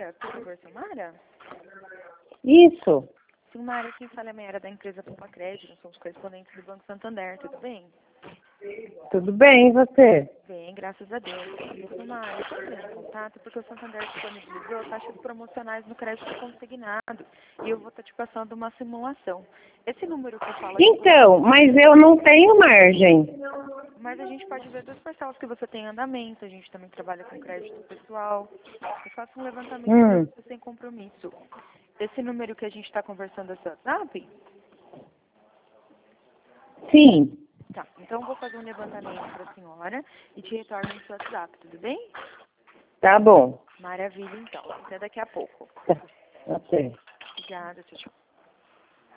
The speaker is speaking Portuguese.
dia, por favor, Silmara? Isso. Silmara, quem fala é a Mayara da empresa Pompa Crédito, nós somos correspondentes do Banco Santander, tudo bem? Tudo bem, e você? Bem, graças a Deus. Silmara, eu estou entrando em contato porque o Santander disponibilizou taxas promocionais no crédito consignado e eu vou estar te passando uma simulação. Esse número que eu falo aqui... Então, mas eu não tenho margem. Mas a gente pode ver das parcelas que você tem em andamento, a gente também trabalha com crédito pessoal. Eu faço um levantamento sem compromisso. Esse número que a gente está conversando é seu WhatsApp? Sim. Tá, então eu vou fazer um levantamento para a senhora e te retorno no seu WhatsApp, tudo bem? Tá bom. Maravilha, então. Até daqui a pouco. Tá. Até. Obrigada, tchau, tchau.